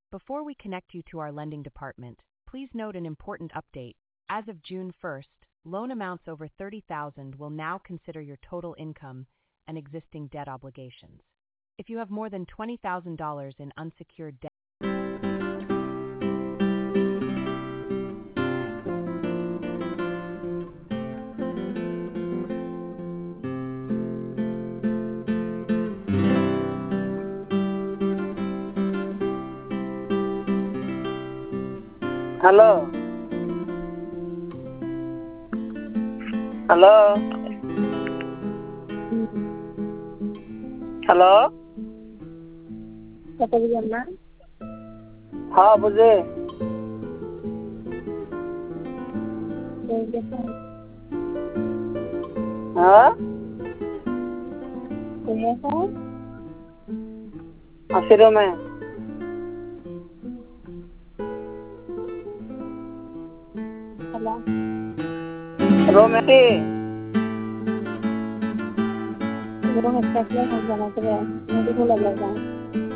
Before we connect you to our lending department, please note an important update. As of June 1st, loan amounts over $30,000 will now consider your total income and existing debt obligations. If you have more than $20,000 in unsecured debt, Hello. Hello. Hello. कत बुझना हाँ बुझे हाँ आशीर्वाद में रोमेटी medical लग रहा है